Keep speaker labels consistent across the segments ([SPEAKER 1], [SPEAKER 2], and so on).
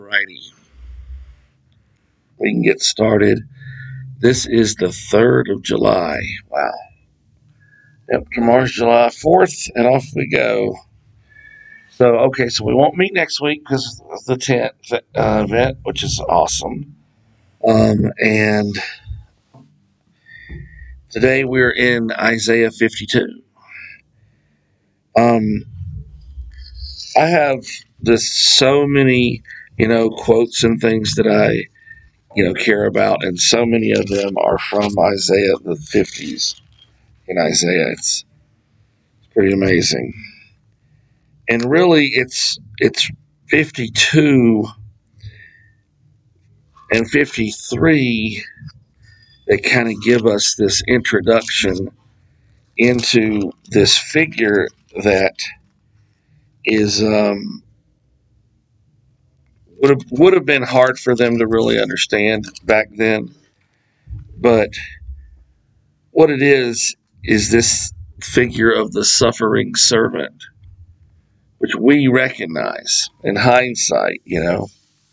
[SPEAKER 1] Righty, we can get started. This is the 3rd of July. Wow. Yep, tomorrow's July 4th, and off we go. So we won't meet next week because of the tent event, which is awesome. And today we're in Isaiah 52. Um, I have so many, quotes and things that I, care about, and so many of them are from Isaiah the 50s. In Isaiah, it's pretty amazing. And really, it's 52 and 53 that kind of give us this introduction into this figure that is would have been hard for them to really understand back then. But what it is this figure of the suffering servant, which we recognize in hindsight.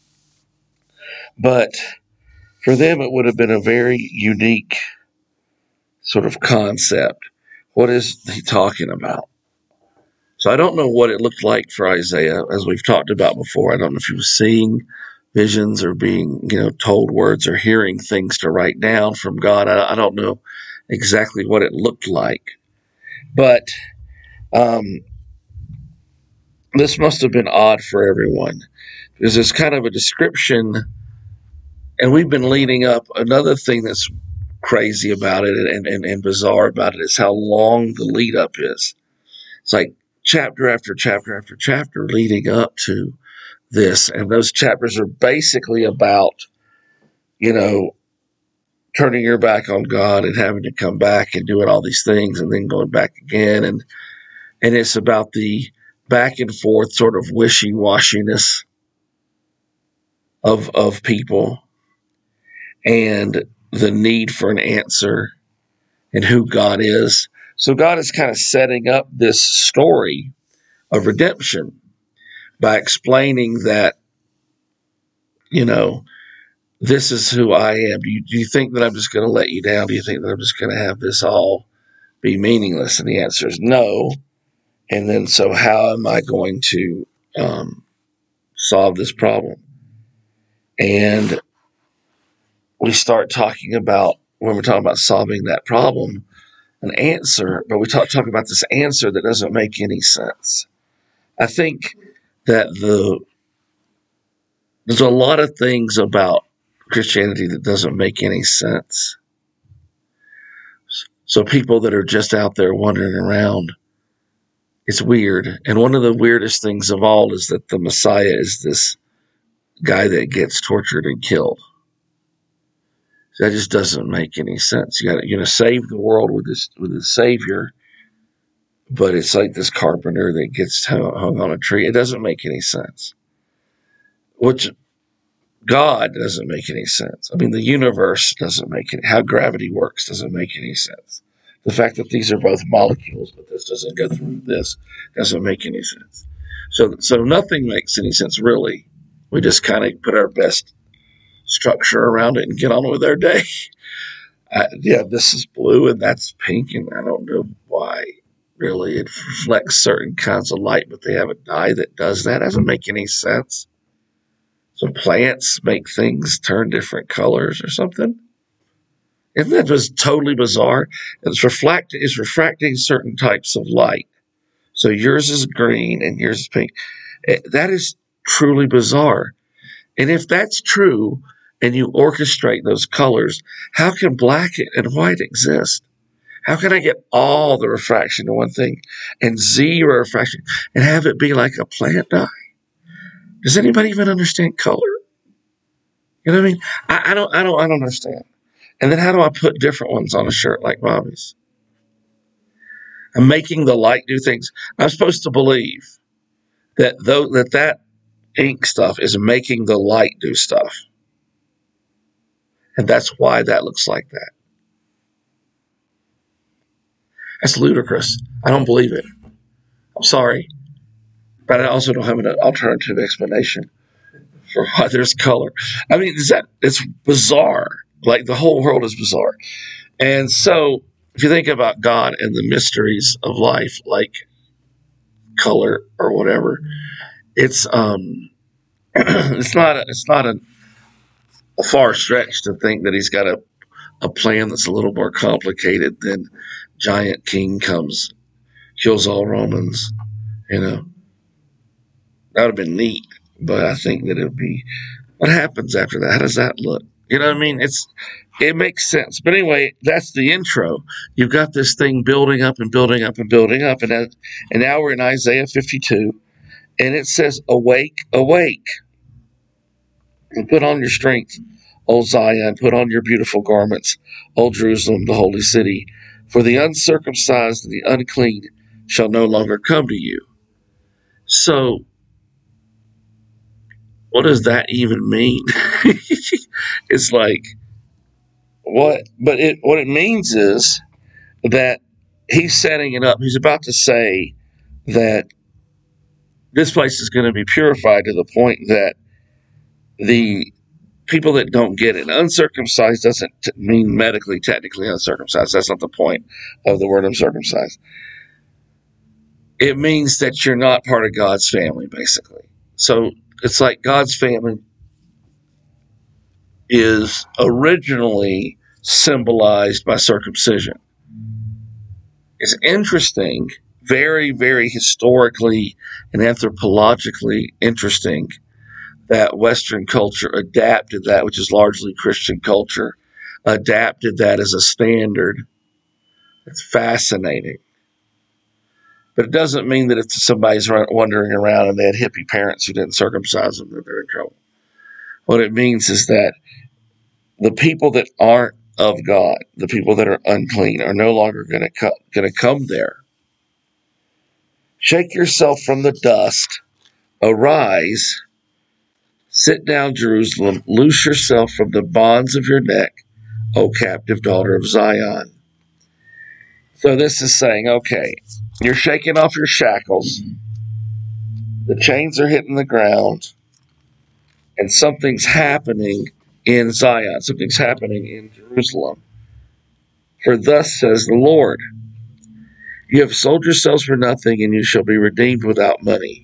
[SPEAKER 1] But for them, it would have been a very unique sort of concept. What is he talking about? So I don't know what it looked like for Isaiah, as we've talked about before. I don't know if he was seeing visions or being, told words or hearing things to write down from God. I don't know exactly what it looked like. But um, this must have been odd for everyone because it's kind of a description, and we've been leading up. Another thing that's crazy about it and bizarre about it is how long the lead up is. It's like chapter after chapter after chapter leading up to this. And those chapters are basically about, you know, turning your back on God and having to come back and doing all these things and then going back again. And it's about the back and forth sort of wishy-washiness of people and the need for an answer and who God is. So God is kind of setting up this story of redemption by explaining that, you know, this is who I am. Do you think that I'm just going to let you down? Do you think that I'm just going to have this all be meaningless? And the answer is no. And then, so how am I going to solve this problem? And we start talking about, when we're talking about solving that problem, an answer, but we talk about this answer that doesn't make any sense. I think that there's a lot of things about Christianity that doesn't make any sense. So people that are just out there wandering around, it's weird. And one of the weirdest things of all is that the Messiah is this guy that gets tortured and killed. That just doesn't make any sense. You're gonna save the world with this savior, but it's like this carpenter that gets hung on a tree. It doesn't make any sense. Which God doesn't make any sense. I mean, the universe doesn't make it. How gravity works doesn't make any sense. The fact that these are both molecules, but this doesn't go through this, doesn't make any sense. So nothing makes any sense, really. We just kind of put our best structure around it and get on with our day. Yeah, this is blue and that's pink, and I don't know why. Really, it reflects certain kinds of light, but they have a dye that does that. It doesn't make any sense. So plants make things turn different colors or something. Isn't that just totally bizarre? It's refracting certain types of light. So yours is green and yours is pink. That is truly bizarre. And if that's true, and you orchestrate those colors, how can black and white exist? How can I get all the refraction to one thing and zero refraction and have it be like a plant dye? Does anybody even understand color? You know what I mean? I don't understand. And then how do I put different ones on a shirt like Bobby's? I'm making the light do things. I'm supposed to believe that ink stuff is making the light do stuff. And that's why that looks like that. That's ludicrous. I don't believe it. I'm sorry. But I also don't have an alternative explanation for why there's color. I mean, it's bizarre. Like the whole world is bizarre. And so if you think about God and the mysteries of life, like color or whatever, it's it's not a far stretch to think that he's got a plan that's a little more complicated than giant king comes, kills all Romans. You know, that would have been neat, but I think that it would be what happens after that. How does that look? You know what I mean? It makes sense. But anyway, that's the intro. You've got this thing building up and building up and building up, and now we're in Isaiah 52, and it says, "Awake, awake, and put on your strength, O Zion, put on your beautiful garments, O Jerusalem, the holy city. For the uncircumcised and the unclean shall no longer come to you." So, what does that even mean? It's like, what? But what it means is that he's setting it up. He's about to say that this place is going to be purified to the point that the people that don't get it, uncircumcised doesn't mean medically, technically uncircumcised. That's not the point of the word uncircumcised. It means that you're not part of God's family, basically. So it's like God's family is originally symbolized by circumcision. It's interesting, very, very historically and anthropologically interesting that Western culture adapted that, which is largely Christian culture, adapted that as a standard. It's fascinating. But it doesn't mean that if somebody's wandering around and they had hippie parents who didn't circumcise them, that they're in trouble. What it means is that the people that aren't of God, the people that are unclean, are no longer going to come there. Shake yourself from the dust, arise, sit down, Jerusalem, loose yourself from the bonds of your neck, O captive daughter of Zion. So this is saying, okay, you're shaking off your shackles, the chains are hitting the ground, and something's happening in Zion, something's happening in Jerusalem. For thus says the Lord, you have sold yourselves for nothing, and you shall be redeemed without money.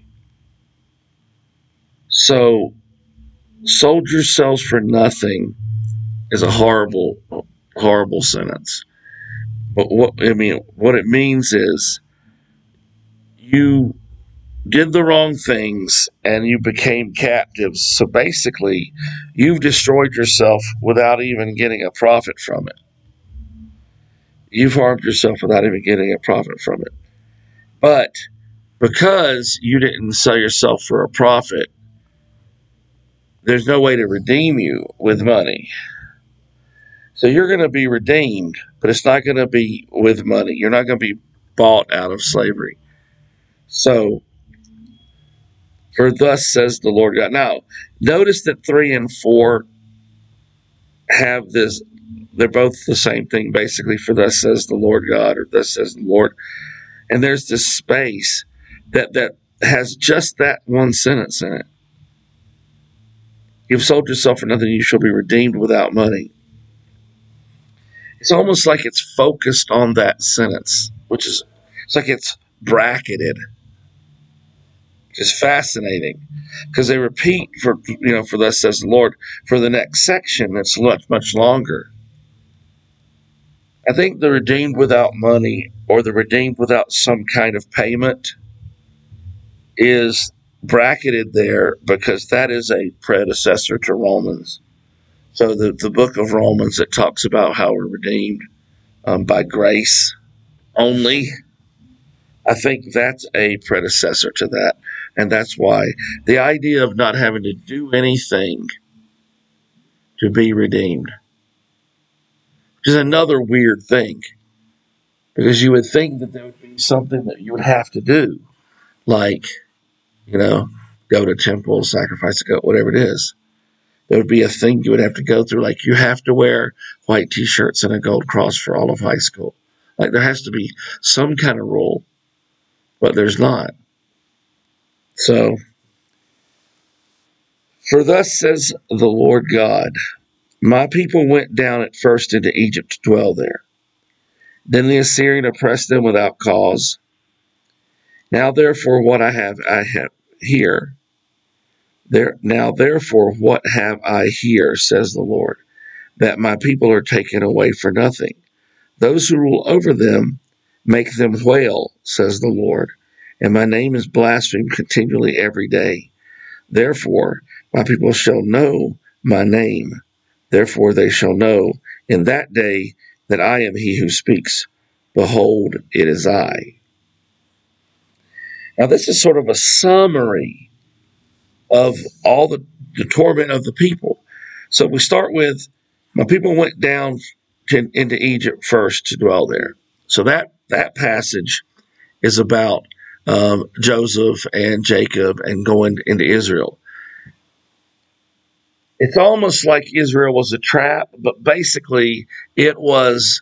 [SPEAKER 1] So, sold yourselves for nothing is a horrible, horrible sentence. But what it means is you did the wrong things and you became captives. So basically, you've destroyed yourself without even getting a profit from it. You've harmed yourself without even getting a profit from it. But because you didn't sell yourself for a profit, there's no way to redeem you with money. So you're going to be redeemed, but it's not going to be with money. You're not going to be bought out of slavery. So, for thus says the Lord God. Now, notice that 3 and 4 have this, they're both the same thing, basically, for thus says the Lord God, or thus says the Lord. And there's this space that has just that one sentence in it. You've sold yourself for nothing, you shall be redeemed without money. It's almost like it's focused on that sentence, it's like it's bracketed. It's fascinating because they repeat for thus says the Lord for the next section that's much, much longer. I think the redeemed without money or the redeemed without some kind of payment is bracketed there because that is a predecessor to Romans. So the book of Romans that talks about how we're redeemed by grace only, I think that's a predecessor to that. And that's why the idea of not having to do anything to be redeemed, which is another weird thing, because you would think that there would be something that you would have to do, like, go to temple, sacrifice a goat, whatever it is. There would be a thing you would have to go through, like you have to wear white t-shirts and a gold cross for all of high school. Like there has to be some kind of rule, but there's not. So For thus says the Lord God, my people went down at first into Egypt to dwell there. Then the Assyrian oppressed them without cause. Now therefore I have here. Now therefore what have I here, says the Lord, that my people are taken away for nothing. Those who rule over them make them wail, says the Lord, and my name is blasphemed continually every day. Therefore my people shall know my name. Therefore they shall know in that day that I am he who speaks. Behold, it is I. Now this is sort of a summary of all the torment of the people. So we start with, my people went down into Egypt first to dwell there. So that passage is about Joseph and Jacob and going into Israel. It's almost like Israel was a trap, but basically it was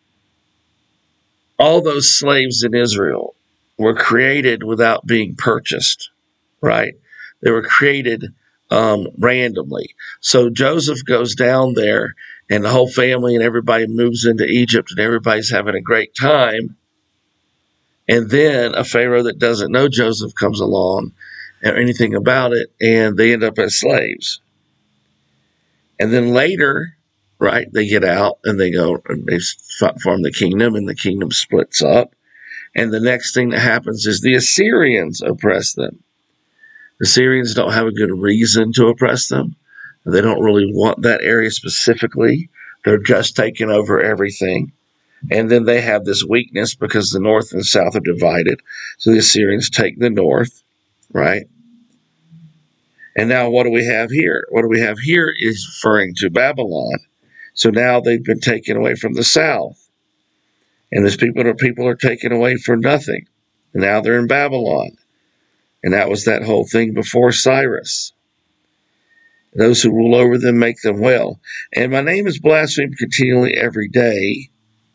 [SPEAKER 1] all those slaves in Israel were created without being purchased, right? They were created randomly. So Joseph goes down there, and the whole family and everybody moves into Egypt, and everybody's having a great time. And then a Pharaoh that doesn't know Joseph comes along or anything about it, and they end up as slaves. And then later, right, they get out and they go and they form the kingdom, and the kingdom splits up. And the next thing that happens is the Assyrians oppress them. The Syrians don't have a good reason to oppress them. They don't really want that area specifically. They're just taking over everything. And then they have this weakness because the north and south are divided. So the Assyrians take the north, right? And now what do we have here? What do we have here is referring to Babylon. So now they've been taken away from the south. And these people are taken away for nothing. And now they're in Babylon. And that was that whole thing before Cyrus. Those who rule over them make them well. And my name is blasphemed continually every day,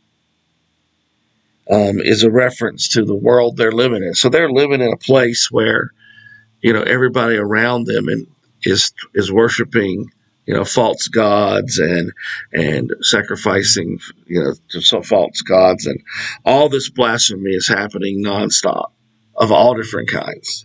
[SPEAKER 1] is a reference to the world they're living in. So they're living in a place where, everybody around them is worshiping, false gods and sacrificing, to some false gods. And all this blasphemy is happening nonstop of all different kinds.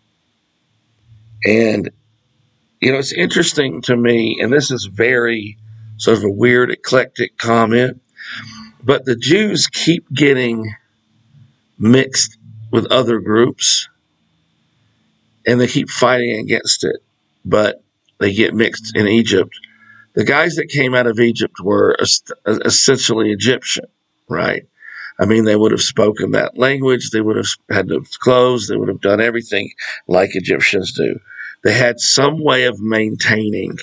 [SPEAKER 1] And it's interesting to me, and this is very sort of a weird, eclectic comment, but the Jews keep getting mixed with other groups, and they keep fighting against it, but they get mixed in Egypt. The guys that came out of Egypt were essentially Egyptian, right? I mean, they would have spoken that language. They would have had those clothes. They would have done everything like Egyptians do. They had some way of maintaining.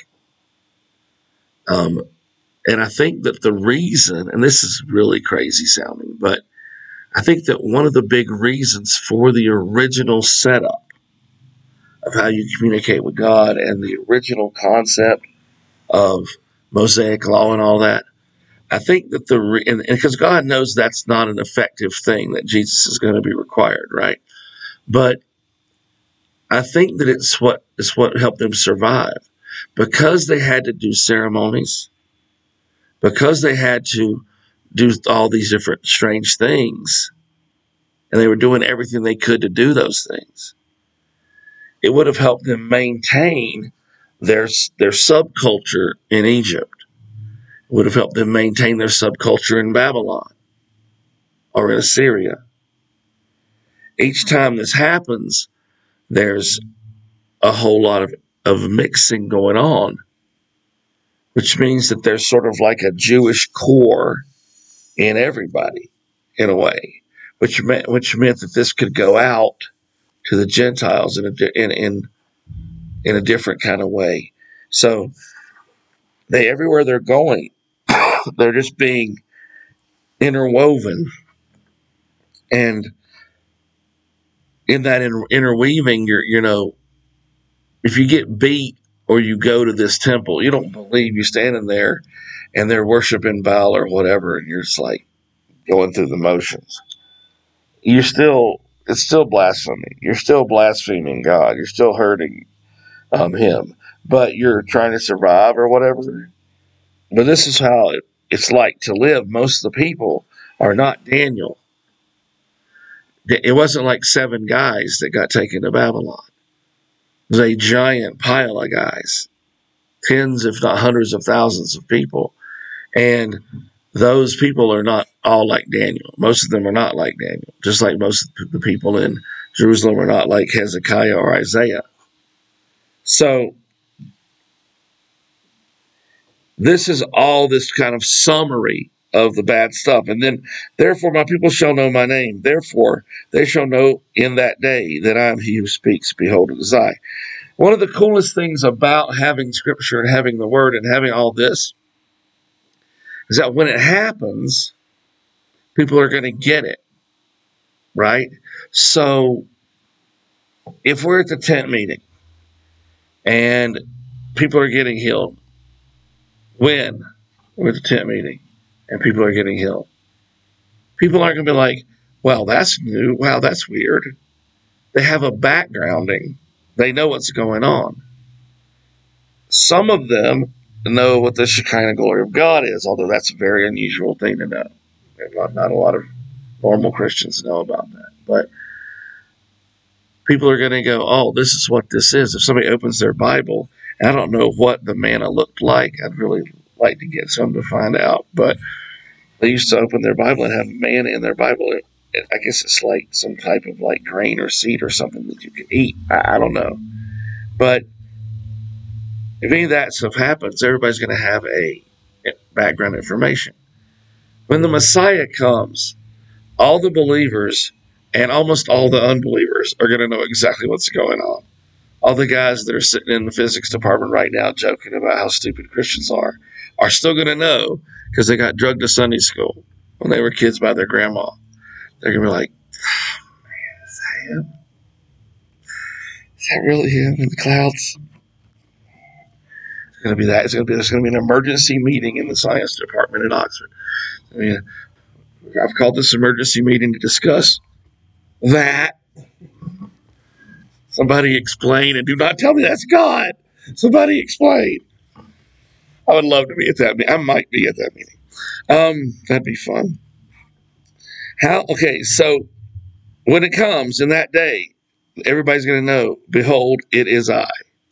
[SPEAKER 1] And I think that the reason, and this is really crazy sounding, but I think that one of the big reasons for the original setup of how you communicate with God and the original concept of Mosaic law and all that, I think that because God knows that's not an effective thing, that Jesus is going to be required, right? But I think that it's what helped them survive, because they had to do ceremonies, because they had to do all these different strange things, and they were doing everything they could to do those things. It would have helped them maintain their subculture in Egypt. It would have helped them maintain their subculture in Babylon or in Assyria. Each time this happens, there's a whole lot of mixing going on, which means that there's sort of like a Jewish core in everybody, in a way, which meant that this could go out to the Gentiles in a different kind of way. So everywhere they're going, they're just being interwoven, and in that interweaving, if you get beat or you go to this temple, you don't believe, you're standing there and they're worshiping Baal or whatever, and you're just like going through the motions. It's still blasphemy. You're still blaspheming God. You're still hurting. him, but you're trying to survive or whatever. But this is how it's like to live. Most of the people are not Daniel. It wasn't like 7 guys that got taken to Babylon. It was a giant pile of guys, tens, if not hundreds of thousands of people. And those people are not all like Daniel. Most of them are not like Daniel, just like most of the people in Jerusalem are not like Hezekiah or Isaiah. So this is all this kind of summary of the bad stuff. And then, therefore, my people shall know my name. Therefore, they shall know in that day that I am he who speaks. Behold, it is I. One of the coolest things about having scripture and having the word and having all this is that when it happens, people are going to get it, right? So if we're at the tent meeting and people are getting healed, when we're at the tent meeting and people are getting healed, people aren't going to be like, well, that's new. Wow, that's weird. They have a backgrounding. They know what's going on. Some of them know what the Shekinah glory of God is, although that's a very unusual thing to know. Not a lot of normal Christians know about that. But people are going to go, oh, this is what this is. If somebody opens their Bible, and I don't know what the manna looked like. I'd really like to get some to find out. But they used to open their Bible and have manna in their Bible. I guess it's like some type of like grain or seed or something that you can eat. I don't know. But if any of that stuff happens, everybody's going to have a background information. When the Messiah comes, all the believers and almost all the unbelievers are going to know exactly what's going on. All the guys that are sitting in the physics department right now joking about how stupid Christians are still going to know because they got drugged to Sunday school when they were kids by their grandma. They're going to be like, oh, man, is that him? Is that really him in the clouds? It's going to be that. There's going to be an emergency meeting in the science department at Oxford. I mean, I've called this emergency meeting to discuss that. Somebody explain, and do not tell me that's God. Somebody explain. I would love to be at that meeting. I might be at that meeting. That'd be fun. Okay, so when it comes in that day, everybody's going to know, behold, it is I.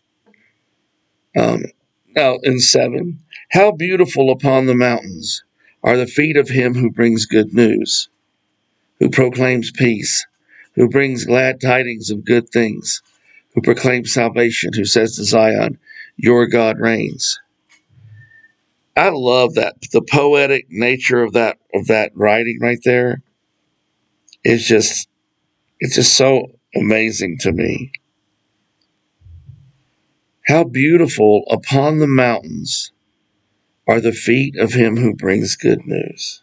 [SPEAKER 1] Now, in 7, how beautiful upon the mountains are the feet of him who brings good news, who proclaims peace, who brings glad tidings of good things, who proclaims salvation, who says to Zion, your God reigns. I love that. The poetic nature of that writing right there is just, it's just so amazing to me. How beautiful upon the mountains are the feet of him who brings good news.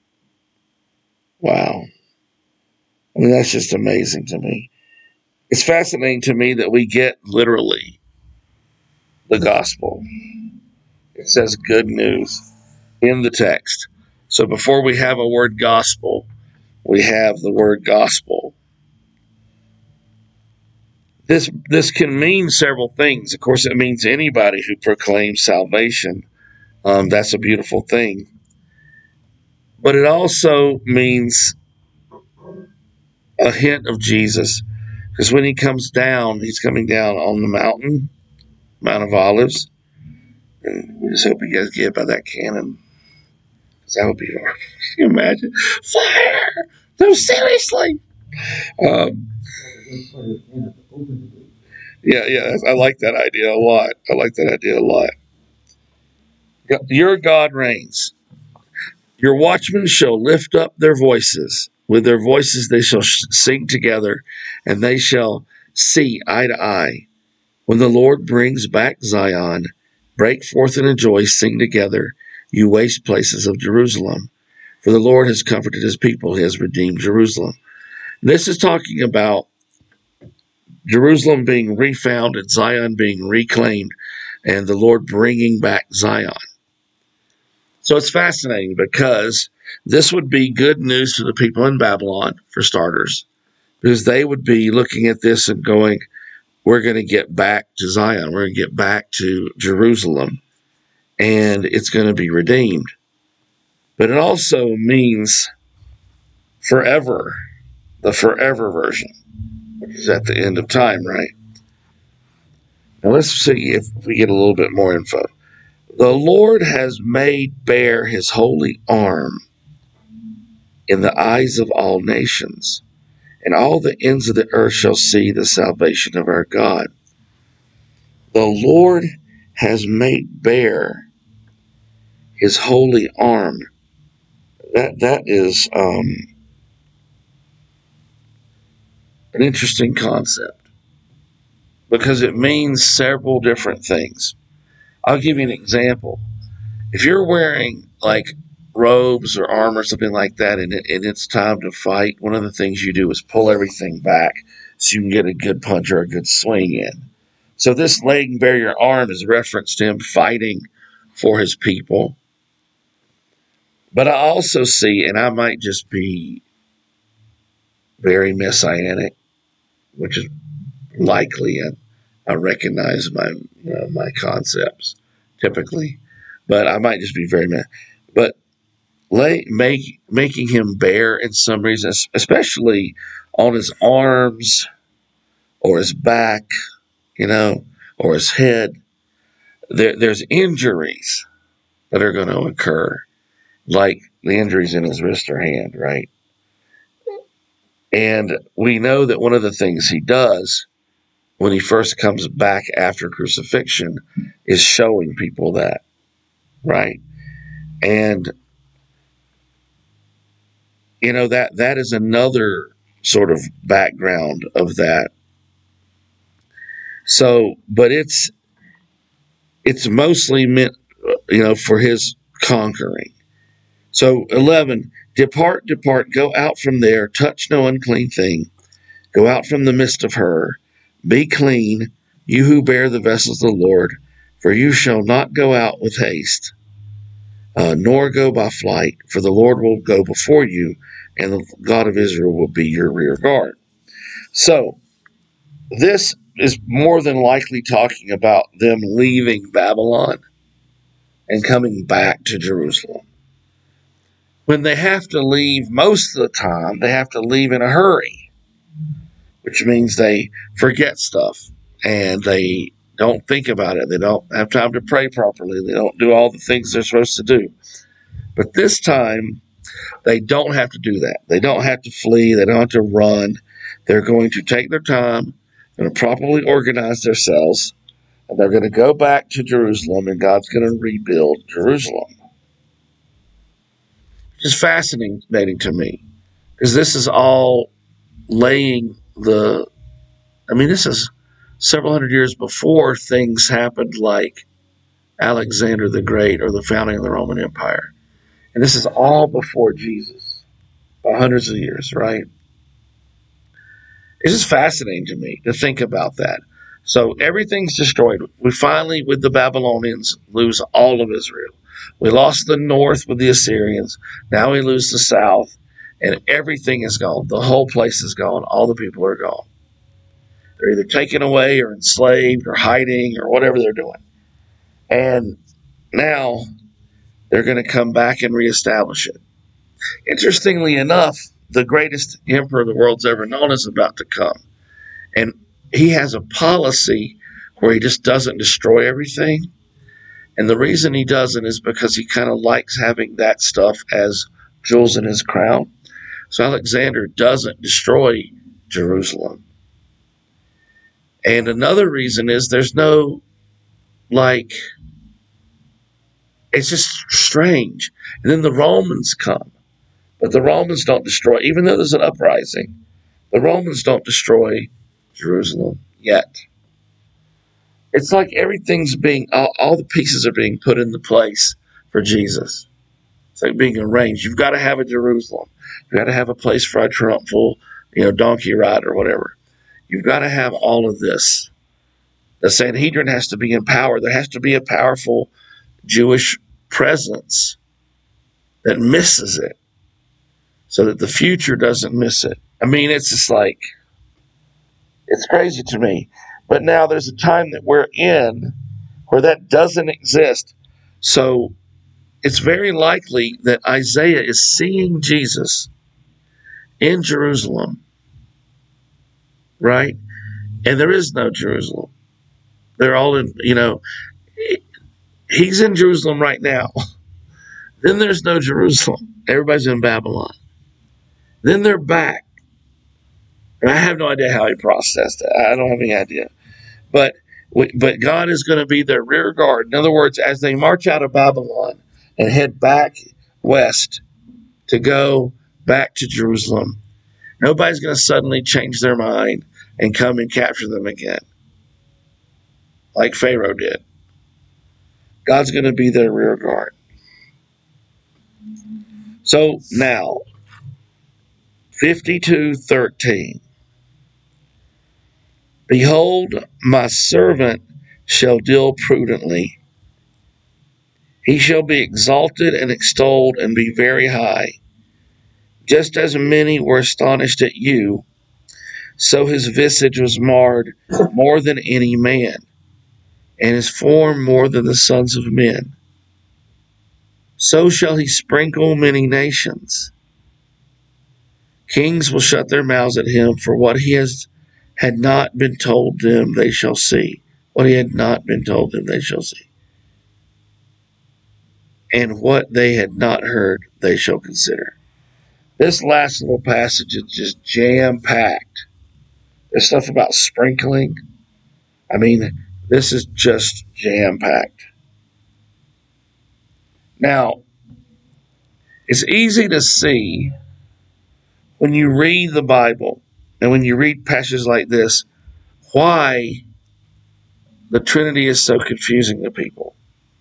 [SPEAKER 1] Wow. I mean, that's just amazing to me. It's fascinating to me that we get literally the gospel. It says good news in the text. So before we have a word gospel, we have the word gospel. This can mean several things. Of course, it means anybody who proclaims salvation. That's a beautiful thing. But it also means a hint of Jesus. Because when he comes down, he's coming down on the mountain, Mount of Olives. And we just hope he gets hit by that cannon. Because that would be hard. Can you imagine? Fire! No, seriously! Yeah, I like that idea a lot. Your God reigns. Your watchmen shall lift up their voices. With their voices they shall sing together, and they shall see eye to eye. When the Lord brings back Zion, break forth in a joy, sing together, you waste places of Jerusalem. For the Lord has comforted his people, he has redeemed Jerusalem. This is talking about Jerusalem being refounded, Zion being reclaimed, and the Lord bringing back Zion. So it's fascinating because this would be good news to the people in Babylon, for starters, because they would be looking at this and going, we're going to get back to Zion. We're going to get back to Jerusalem, and it's going to be redeemed. But it also means forever, the forever version, which is at the end of time, right? Now let's see if we get a little bit more info. The Lord has made bare his holy arm in the eyes of all nations, and all the ends of the earth shall see the salvation of our God. The Lord has made bare his holy arm. That is an interesting concept because it means several different things. I'll give you an example. If you're wearing like robes or armor, something like that, and it's time to fight, one of the things you do is pull everything back so you can get a good punch or a good swing in. So this laying bare your arm is reference to him fighting for his people. But I also see, and I might just be very messianic, which is likely, and I recognize my concepts typically, but I might just be very but making him bare in some reasons, especially on his arms or his back, or his head. There's injuries that are going to occur, like the injuries in his wrist or hand, right? And we know that one of the things he does when he first comes back after crucifixion is showing people that, right? And that is another sort of background of that. So, but it's mostly meant, for his conquering. So 11, depart, go out from there, touch no unclean thing, go out from the midst of her, be clean, you who bear the vessels of the Lord, for you shall not go out with haste, nor go by flight, for the Lord will go before you, and the God of Israel will be your rear guard. So, this is more than likely talking about them leaving Babylon and coming back to Jerusalem. When they have to leave, most of the time, they have to leave in a hurry, which means they forget stuff and they don't think about it. They don't have time to pray properly. They don't do all the things they're supposed to do. But this time, they don't have to do that. They don't have to flee. They don't have to run. They're going to take their time. They're going to properly organize themselves. And they're going to go back to Jerusalem, and God's going to rebuild Jerusalem. Which is fascinating to me, because this is all laying this is several hundred years before things happened like Alexander the Great or the founding of the Roman Empire. And this is all before Jesus, by hundreds of years, right? It's just fascinating to me to think about that. So everything's destroyed. We finally, with the Babylonians, lose all of Israel. We lost the north with the Assyrians. Now we lose the south, and everything is gone. The whole place is gone. All the people are gone. They're either taken away or enslaved or hiding or whatever they're doing. And now they're going to come back and reestablish it. Interestingly enough, the greatest emperor the world's ever known is about to come. And he has a policy where he just doesn't destroy everything. And the reason he doesn't is because he kind of likes having that stuff as jewels in his crown. So Alexander doesn't destroy Jerusalem. And another reason is there's no, it's just strange. And then the Romans come. But the Romans don't destroy, even though there's an uprising, the Romans don't destroy Jerusalem yet. It's like everything's all the pieces are being put into place for Jesus. It's like being arranged. You've got to have a Jerusalem. You've got to have a place for a triumphal, donkey ride or whatever. You've got to have all of this. The Sanhedrin has to be in power. There has to be a powerful Jewish presence that misses it so that the future doesn't miss it. I mean, it's just like, it's crazy to me. But now there's a time that we're in where that doesn't exist. So it's very likely that Isaiah is seeing Jesus in Jerusalem, right? And there is no Jerusalem. They're all in, he's in Jerusalem right now. Then there's no Jerusalem. Everybody's in Babylon. Then they're back. And I have no idea how he processed it. I don't have any idea. But God is going to be their rear guard. In other words, as they march out of Babylon and head back west to go back to Jerusalem, nobody's going to suddenly change their mind and come and capture them again, like Pharaoh did. God's going to be their rear guard. So now, 52:13. Behold, my servant shall deal prudently. He shall be exalted and extolled and be very high. Just as many were astonished at you, so his visage was marred more than any man, and his form more than the sons of men. So shall he sprinkle many nations. Kings will shut their mouths at him, for what he had not been told them they shall see. What he had not been told them they shall see. And what they had not heard they shall consider. This last little passage is just jam-packed. There's stuff about sprinkling. I mean, this is just jam-packed. Now, it's easy to see when you read the Bible and when you read passages like this, why the Trinity is so confusing to people.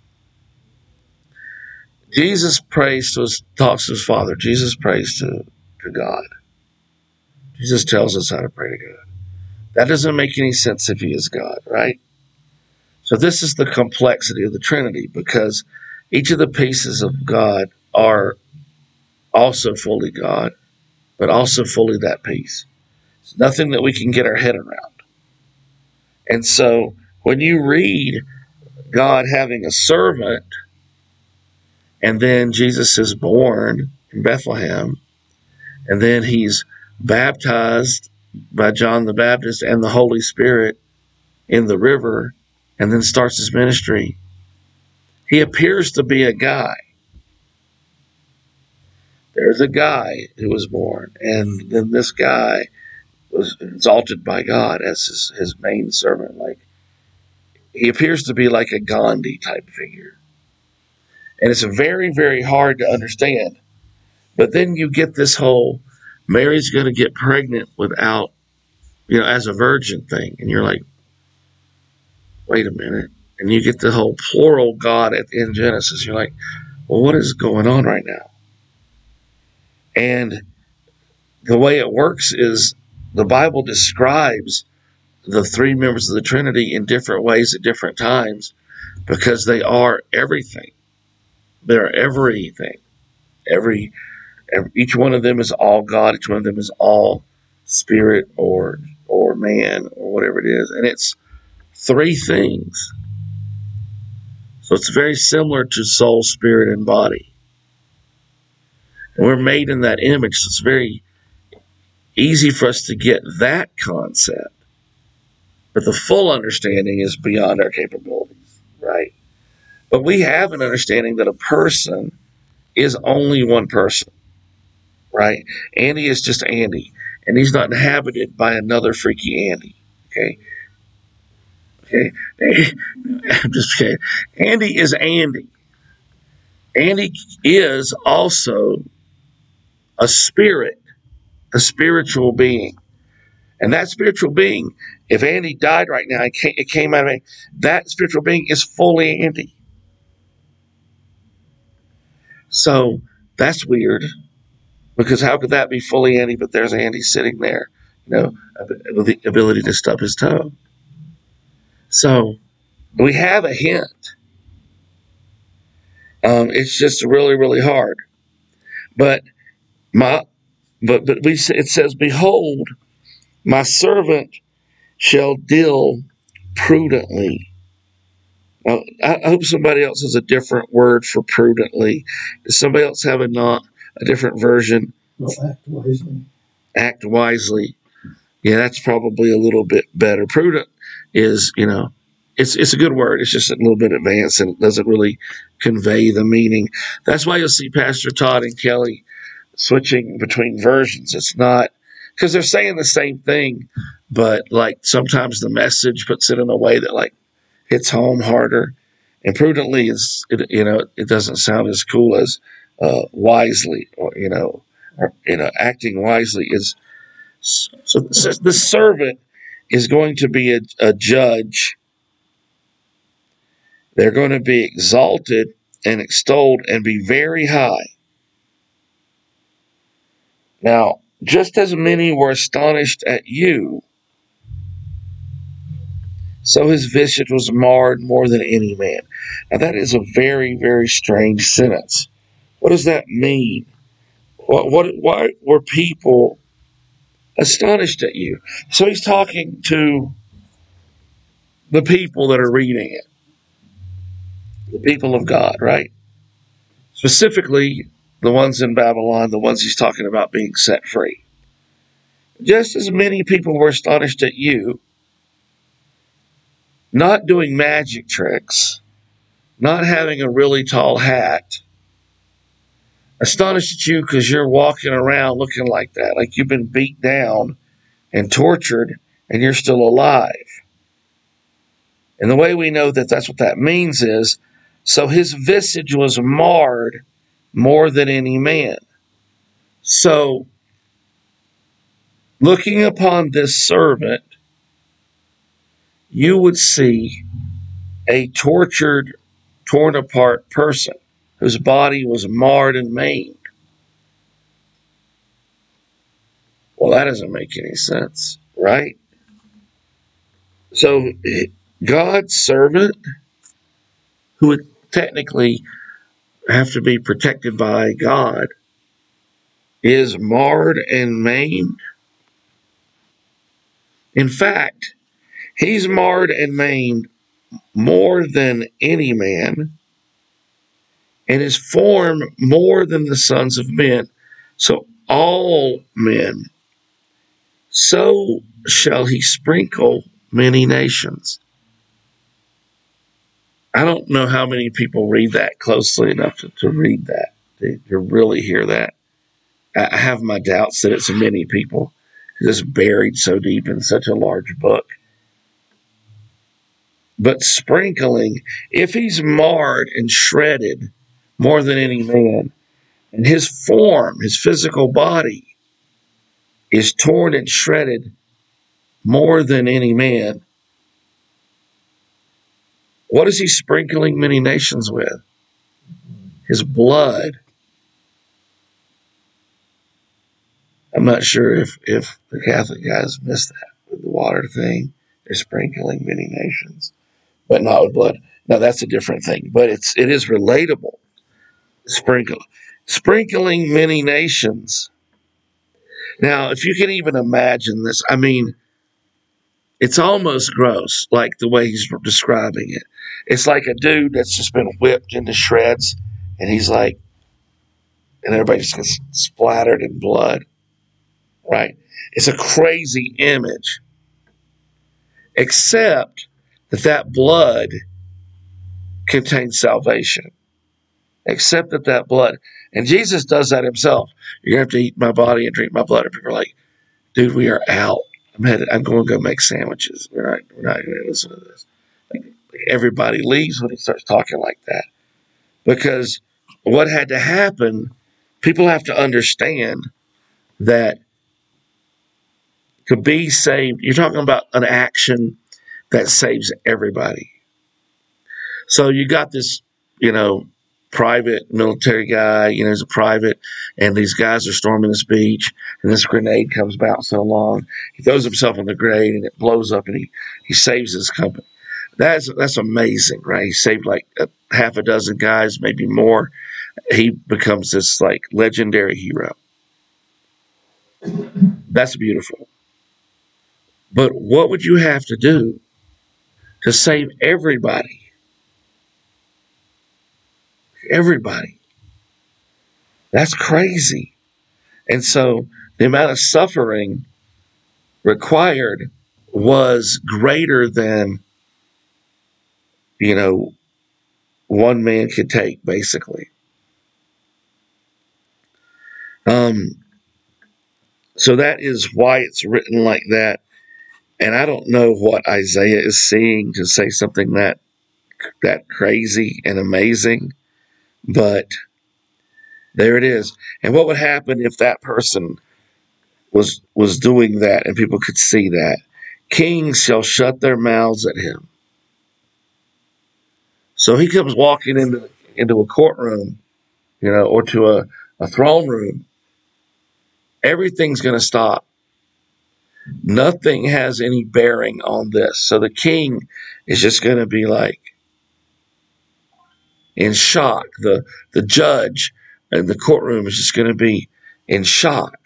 [SPEAKER 1] Jesus talks to his Father. Jesus prays to God. Jesus tells us how to pray to God. That doesn't make any sense if he is God, right? So this is the complexity of the Trinity, because each of the pieces of God are also fully God, but also fully that piece. It's nothing that we can get our head around. And so when you read God having a servant, and then Jesus is born in Bethlehem, and then he's baptized by John the Baptist and the Holy Spirit in the river, and then starts his ministry, he appears to be a guy. There's a guy who was born, and then this guy was exalted by God as his main servant. Like, he appears to be like a Gandhi type figure. And it's very, very hard to understand. But then you get this whole Mary's going to get pregnant without, as a virgin thing. And you're like, wait a minute. And you get the whole plural God in Genesis. You're like, well, what is going on right now? And the way it works is the Bible describes the three members of the Trinity in different ways at different times, because they are everything. They're everything. Each one of them is all God. Each one of them is all spirit or man or whatever it is. And it's three things. So it's very similar to soul, spirit, and body. And we're made in that image. So it's very easy for us to get that concept. But the full understanding is beyond our capabilities, right? But we have an understanding that a person is only one person, right? Andy is just Andy, and he's not inhabited by another freaky Andy, okay? I'm just kidding. Andy is Andy. Andy is also a spirit, a spiritual being. And that spiritual being, if Andy died right now, it came out of me, that spiritual being is fully Andy. So that's weird, because how could that be fully Andy, but there's Andy sitting there, with the ability to stub his toe. So we have a hint. It's just really, really hard. But it says, behold, my servant shall deal prudently. Now, I hope somebody else has a different word for prudently. Does somebody else have a different version?
[SPEAKER 2] Well, act wisely.
[SPEAKER 1] Act wisely. Yeah, that's probably a little bit better. Prudent is, it's a good word. It's just a little bit advanced and it doesn't really convey the meaning. That's why you'll see Pastor Todd and Kelly switching between versions. It's not because they're saying the same thing, but like sometimes the message puts it in a way that like hits home harder. And prudently it doesn't sound as cool as wisely, acting wisely is. So the servant is going to be a judge. They're going to be exalted and extolled and be very high. Now, just as many were astonished at you, so his visage was marred more than any man. Now, that is a very, very strange sentence. What does that mean? Why were people astonished at you? So he's talking to the people that are reading it, the people of God, right? Specifically, the ones in Babylon, the ones he's talking about being set free. Just as many people were astonished at you, not doing magic tricks, not having a really tall hat, astonished at you because you're walking around looking like that, like you've been beat down and tortured and you're still alive. And the way we know that that's what that means is, so his visage was marred more than any man. So, looking upon this servant, you would see a tortured, torn apart person whose body was marred and maimed. Well, that doesn't make any sense, right? So, God's servant, who would technically have to be protected by God, is marred and maimed. In fact, he's marred and maimed more than any man, and his form more than the sons of men. So all men, so shall he sprinkle many nations. I don't know how many people read that closely enough to read that, to really hear that. I have my doubts that it's many people because it's buried so deep in such a large book. But sprinkling, if he's marred and shredded more than any man, and his form, his physical body, is torn and shredded more than any man, what is he sprinkling many nations with? His blood. I'm not sure if the Catholic guys missed that with the water thing. They're sprinkling many nations, but not with blood. Now that's a different thing, but it is relatable. Sprinkling many nations. Now, if you can even imagine this, I mean, it's almost gross, like the way he's describing it. It's like a dude that's just been whipped into shreds, and he's like, and everybody just gets splattered in blood, right? It's a crazy image, except that blood contains salvation. Except that blood, and Jesus does that himself. You're gonna have to eat my body and drink my blood. And people are like, dude, we are out. I'm going to go make sandwiches. We're not going to listen to this. Like everybody leaves when he starts talking like that. Because what had to happen, people have to understand that to be saved, you're talking about an action that saves everybody. So you got this, private military guy, he's a private, and these guys are storming this beach, and this grenade comes bouncing along. He throws himself on the grenade, and it blows up, and he saves his company. That's amazing, right? He saved like half a dozen guys, maybe more. He becomes this like legendary hero. That's beautiful. But what would you have to do to save everybody. Everybody. That's crazy. And so the amount of suffering required was greater than, you know, one man could take, basically. Um, so that is why it's written like that. And I don't know what Isaiah is seeing to say something that crazy and amazing, but there it is. And what would happen if that person was doing that and people could see that? Kings shall shut their mouths at him. So he comes walking into a courtroom, or to a throne room. Everything's going to stop. Nothing has any bearing on this. So the king is just going to be like in shock. The judge in the courtroom is just going to be in shock.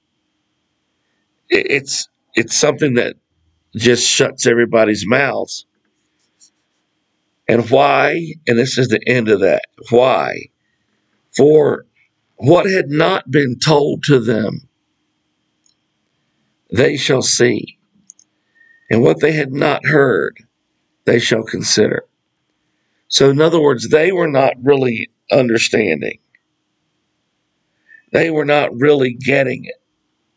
[SPEAKER 1] It's something that just shuts everybody's mouths. And why? And this is the end of that. Why? For what had not been told to them, they shall see. And what they had not heard, they shall consider. So, in other words, they were not really understanding. They were not really getting it.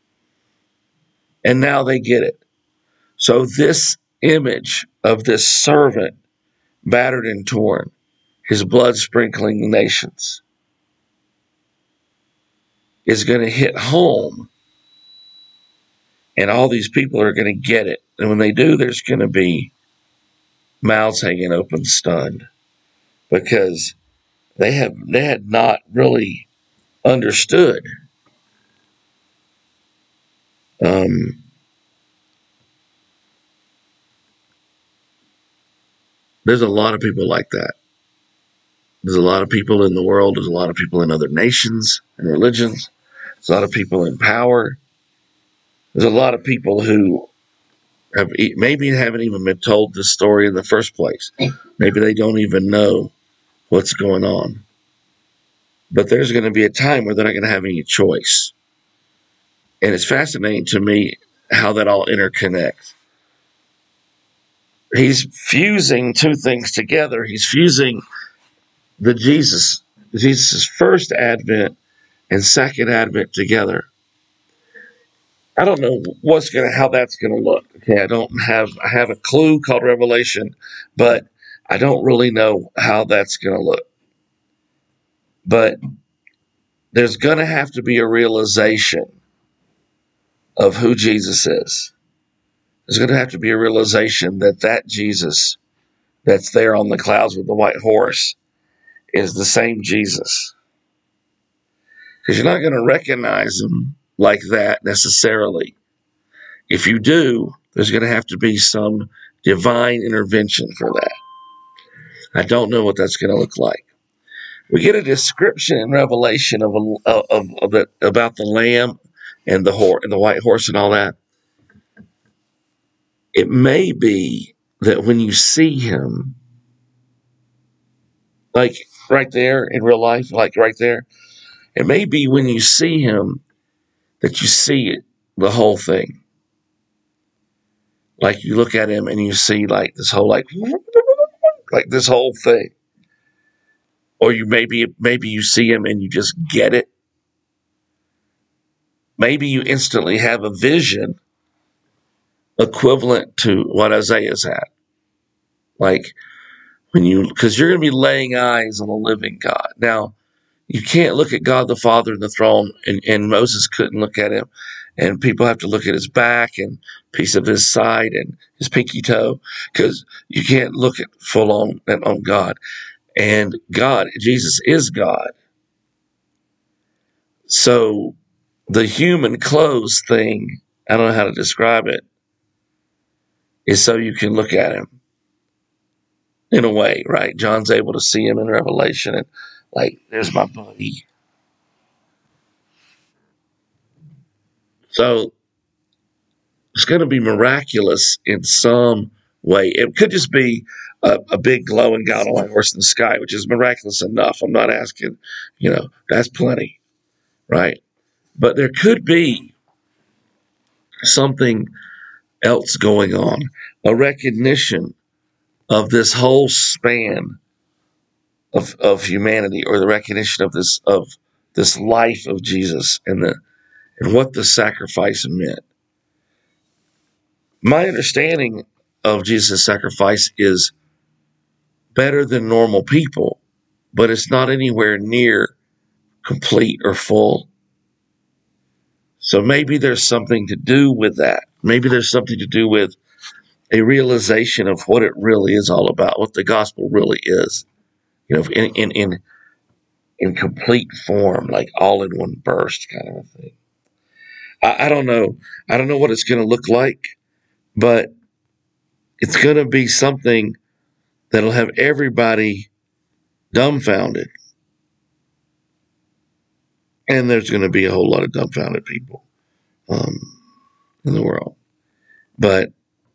[SPEAKER 1] And now they get it. So, this image of this servant, battered and torn, his blood sprinkling the nations, is going to hit home. And all these people are going to get it. And when they do, there's going to be mouths hanging open, stunned, because they had not really understood. Um, there's a lot of people like that. There's a lot of people in the world. There's a lot of people in other nations and religions. There's a lot of people in power. There's a lot of people who maybe haven't even been told this story in the first place. Maybe they don't even know what's going on. But there's going to be a time where they're not going to have any choice. And it's fascinating to me how that all interconnects. He's fusing two things together. He's fusing Jesus' first advent and second advent together. I don't know how that's gonna look. Okay, I have a clue called Revelation, but I don't really know how that's gonna look. But there's gonna have to be a realization of who Jesus is. There's gonna have to be a realization that Jesus that's there on the clouds with the white horse is the same Jesus. Because you're not going to recognize him like that necessarily. If you do, there's going to have to be some divine intervention for that. I don't know what that's going to look like. We get a description in Revelation about the lamb and the white horse and all that. It may be that when you see him, like right there in real life, like right there, it may be when you see him that you see it, the whole thing. Like you look at him and you see like this whole like this whole thing. Or maybe you see him and you just get it. Maybe you instantly have a vision equivalent to what Isaiah's had. Like because you're going to be laying eyes on the living God. Now, you can't look at God the Father in the throne, and Moses couldn't look at him, and people have to look at his back and piece of his side and his pinky toe, because you can't look at full on God. And Jesus is God. So the human clothes thing, I don't know how to describe it, is so you can look at him in a way, right? John's able to see him in Revelation, and like, there's my buddy. So it's going to be miraculous in some way. It could just be a big glowing God on a horse in the sky, which is miraculous enough. I'm not asking, that's plenty, right? But there could be something else going on, a recognition of this whole span of humanity, or the recognition of this life of Jesus and what the sacrifice meant. My understanding of Jesus' sacrifice is better than normal people, but it's not anywhere near complete or full. So maybe there's something to do with that. Maybe there's something to do with a realization of what it really is all about, what the gospel really is, in complete form, like all in one burst kind of a thing. I don't know. I don't know what it's going to look like, but it's going to be something that'll have everybody dumbfounded. And there's going to be a whole lot of dumbfounded people in the world. But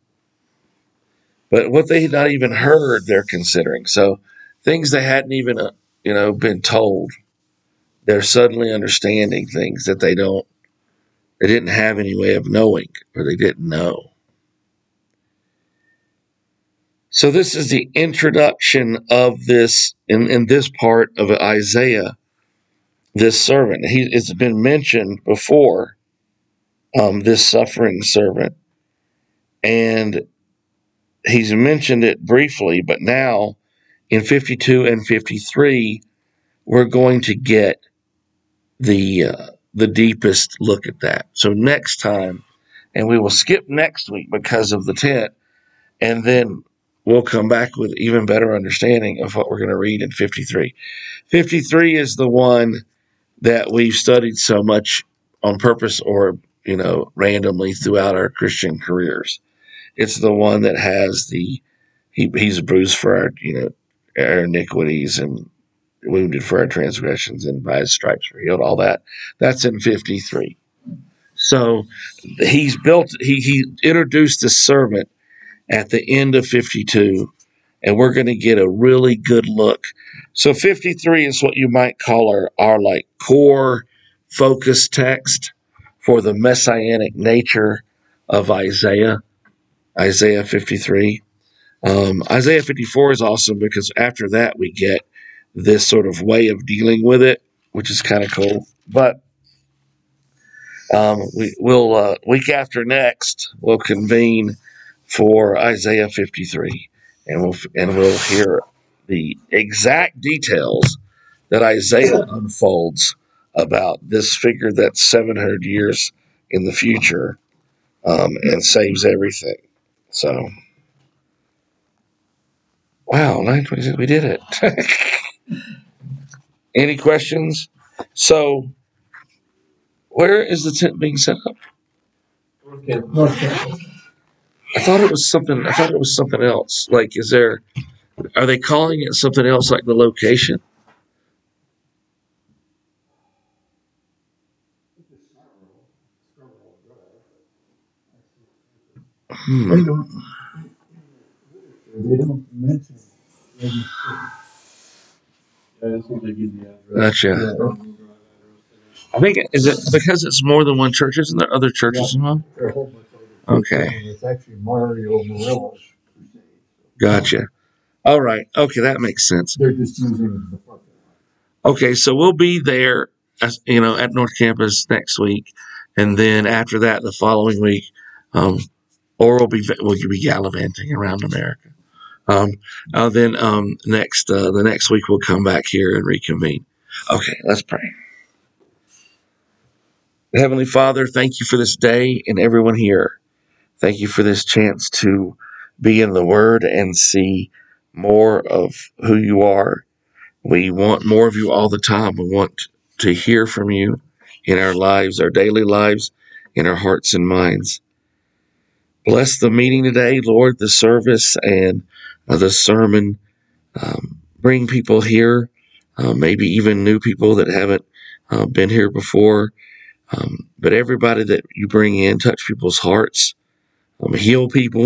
[SPEAKER 1] what they had not even heard, they're considering. So things they hadn't even, been told, they're suddenly understanding things that they didn't have any way of knowing, or they didn't know. So this is the introduction of this, in this part of Isaiah, this servant. It's been mentioned before, this suffering servant. And he's mentioned it briefly, but now in 52 and 53, we're going to get the deepest look at that. So next time, and we will skip next week because of the tent, and then we'll come back with even better understanding of what we're going to read in 53. 53 is the one that we've studied so much on purpose or, randomly throughout our Christian careers. It's the one that has he's bruised for our iniquities and wounded for our transgressions, and by his stripes we're healed, all that. That's in 53. So he introduced this servant at the end of 52, and we're going to get a really good look. So 53 is what you might call our like core focus text for the messianic nature of Isaiah 53. Isaiah 54 is awesome because after that we get this sort of way of dealing with it, which is kind of cool. But we'll week after next we'll convene for Isaiah 53, and we'll hear the exact details that Isaiah unfolds about this figure that's 700 years in the future, and saves everything. So, wow, 9:26, we did it. Any questions? So, where is the tent being set up?
[SPEAKER 2] North Campus.
[SPEAKER 1] I thought it was something else. Like, are they calling it something else, like the location?
[SPEAKER 2] They don't mention Reagan City.
[SPEAKER 1] Gotcha. I think, is it because it's more than one church? Isn't there other churches involved?
[SPEAKER 2] There are a whole bunch of other churches,
[SPEAKER 1] Okay.
[SPEAKER 2] and it's actually Mario Murillo's crusade.
[SPEAKER 1] Gotcha. All right. Okay, that makes sense.
[SPEAKER 2] They're just using the parking lot.
[SPEAKER 1] Okay, so we'll be there, at North Campus next week, and then after that, the following week, or we'll be gallivanting around America. Then the next week we'll come back here and reconvene. Okay, let's pray. Heavenly Father, thank you for this day and everyone here. Thank you for this chance to be in the Word and see more of who you are. We want more of you all the time. We want to hear from you in our lives, our daily lives, in our hearts and minds. Bless the meeting today, Lord, the service and the sermon. Bring people here, maybe even new people that haven't been here before. But everybody that you bring in, touch people's hearts, heal people,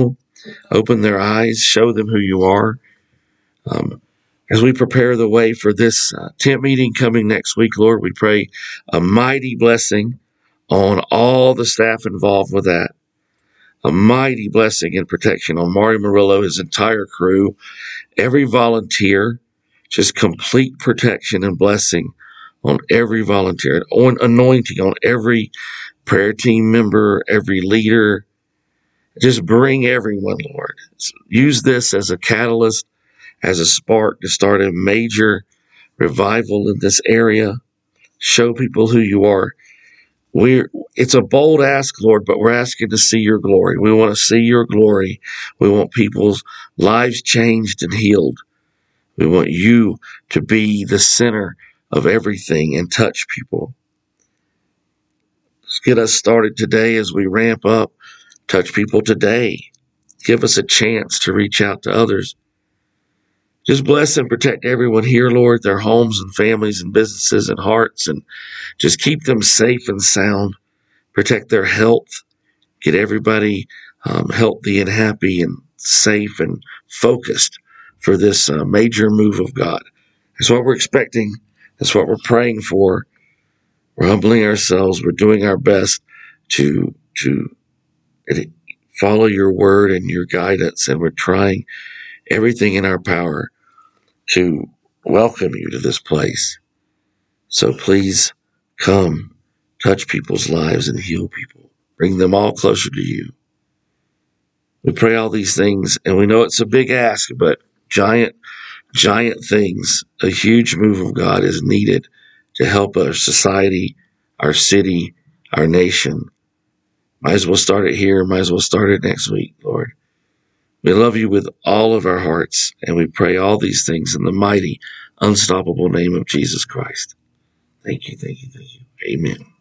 [SPEAKER 1] Open their eyes, show them who you are. As we prepare the way for this tent meeting coming next week, Lord, we pray a mighty blessing on all the staff involved with that. A mighty blessing and protection on Mario Murillo, his entire crew, every volunteer, just complete protection and blessing on every volunteer, on anointing on every prayer team member, every leader. Just bring everyone, Lord. Use this as a catalyst, as a spark to start a major revival in this area. Show people who you are. It's a bold ask, Lord, but we're asking to see your glory. We want to see your glory. We want people's lives changed and healed. We want you to be the center of everything and touch people. Let's get us started today as we ramp up. Touch people today. Give us a chance to reach out to others. Just bless and protect everyone here, Lord, their homes and families and businesses and hearts, and just keep them safe and sound. Protect their health. Get everybody healthy and happy and safe and focused for this major move of God. That's what we're expecting. That's what we're praying for. We're humbling ourselves. We're doing our best to follow your word and your guidance, and we're trying everything in our power to welcome you to this place. So please come, touch people's lives and heal people. Bring them all closer to you. We pray all these things, and we know it's a big ask, but giant things. A huge move of God is needed to help our society, our city, our nation. Might as well start it here. Might as well start it next week, Lord. We love you with all of our hearts, and we pray all these things in the mighty, unstoppable name of Jesus Christ. Thank you, thank you, thank you. Amen.